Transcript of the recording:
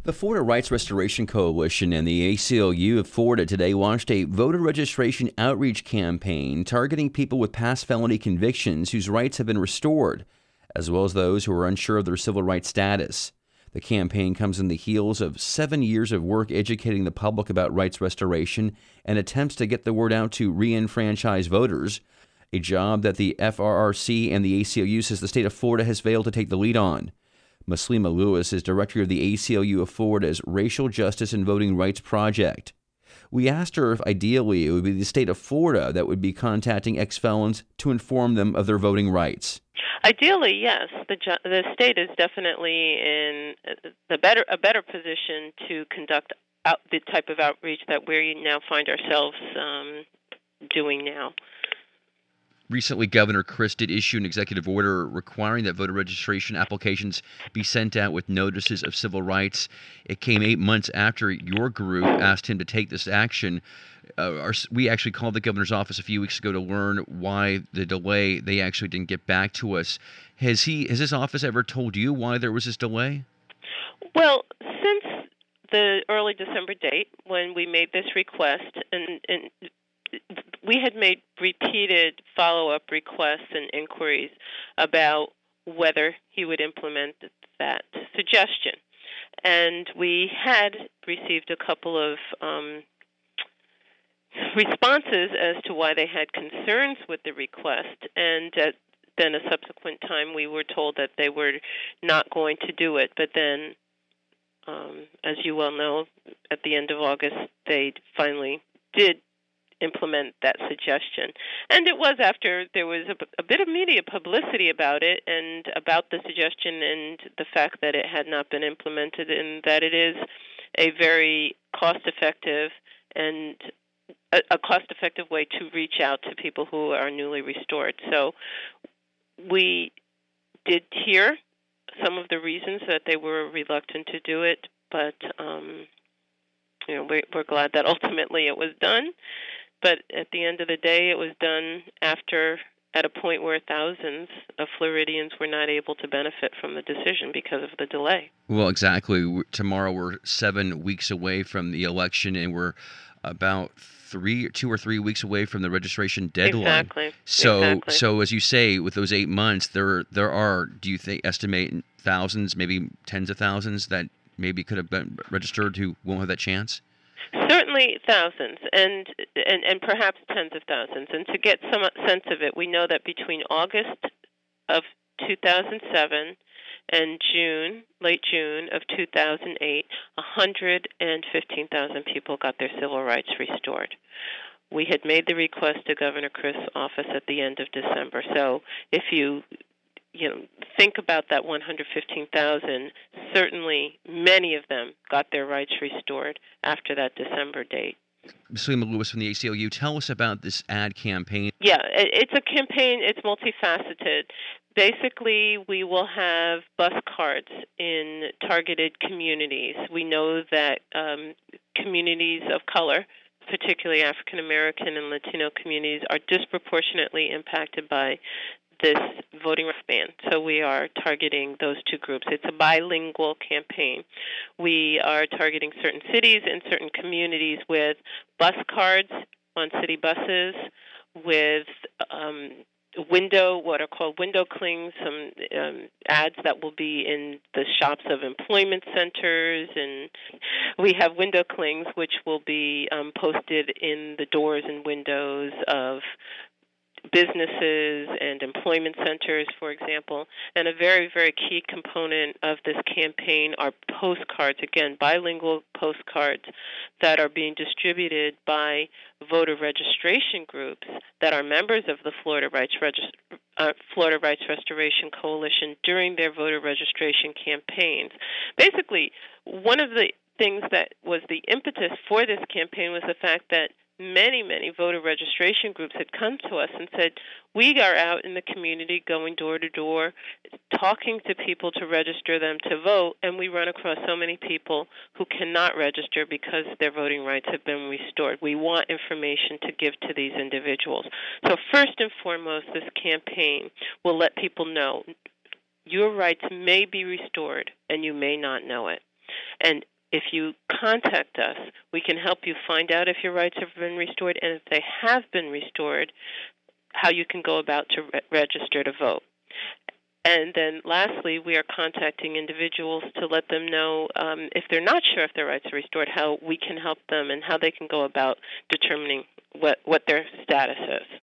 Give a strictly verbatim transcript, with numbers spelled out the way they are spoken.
The Florida Rights Restoration Coalition and the A C L U of Florida today launched a voter registration outreach campaign targeting people with past felony convictions whose rights have been restored, as well as those who are unsure of their civil rights status. The campaign comes in the heels of seven years of work educating the public about rights restoration and attempts to get the word out to re-enfranchise voters, a job that the F R R C and the A C L U says the state of Florida has failed to take the lead on. Muslima Lewis is director of the A C L U of Florida's Racial Justice and Voting Rights Project. We asked her if ideally it would be the state of Florida that would be contacting ex-felons to inform them of their voting rights. Ideally, yes. The ju- the state is definitely in the better a better position to conduct out the type of outreach that we now find ourselves um, doing now. Recently, Governor Chris did issue an executive order requiring that voter registration applications be sent out with notices of civil rights. It came eight months after your group asked him to take this action. Uh, our, we actually called the governor's office a few weeks ago to learn why the delay. They actually didn't get back to us. Has he? Has his office ever told you why there was this delay? Well, since the early December date when we made this request, and, and we had made repeated follow-up requests and inquiries about whether he would implement that suggestion. And we had received a couple of um, responses as to why they had concerns with the request, and at then a subsequent time we were told that they were not going to do it. But then, um, as you well know, at the end of August, they finally did implement that suggestion. And it was after there was a, a bit of media publicity about it and about the suggestion and the fact that it had not been implemented, and that it is a very cost-effective and a, a cost-effective way to reach out to people who are newly restored. So we did hear some of the reasons that they were reluctant to do it, but um, you know, we, we're glad that ultimately it was done. But at the end of the day, it was done after, at a point where thousands of Floridians were not able to benefit from the decision because of the delay. Well, exactly. Tomorrow we're seven weeks away from the election, and we're about three, two or three weeks away from the registration deadline. Exactly. So, exactly. so as you say, with those eight months, there there are, do you think, estimate thousands, maybe tens of thousands that maybe could have been registered who won't have that chance? Certainly thousands, and, and and perhaps tens of thousands. And to get some sense of it, we know that between August of two thousand seven and June, late June of two thousand eight, one hundred fifteen thousand people got their civil rights restored. We had made the request to Governor Chris' office at the end of December. So if you you know, think about that one hundred fifteen thousand, certainly many of them got their rights restored after that December date. Muslima Lewis from the A C L U, tell us about this ad campaign. Yeah, it's a campaign. It's multifaceted. Basically, we will have bus cards in targeted communities. We know that um, communities of color, particularly African American and Latino communities, are disproportionately impacted by this voting rights ban. So we are targeting those two groups. It's a bilingual campaign. We are targeting certain cities and certain communities with bus cards on city buses, with um, window, what are called window clings, some um, ads that will be in the shops of employment centers, and we have window clings which will be um, posted in the doors and windows of businesses and employment centers, for example. And a very, very key component of this campaign are postcards, again, bilingual postcards that are being distributed by voter registration groups that are members of the Florida Rights Regist- uh, Florida Rights Restoration Coalition during their voter registration campaigns. Basically, one of the things that was the impetus for this campaign was the fact that many, many voter registration groups had come to us and said, we are out in the community going door to door, talking to people to register them to vote, and we run across so many people who cannot register because their voting rights have been restored. We want information to give to these individuals. So first and foremost, this campaign will let people know your rights may be restored and you may not know it. And if you contact us, we can help you find out if your rights have been restored, and if they have been restored, how you can go about to re- register to vote. And then lastly, we are contacting individuals to let them know um, if they're not sure if their rights are restored, how we can help them and how they can go about determining what, what their status is.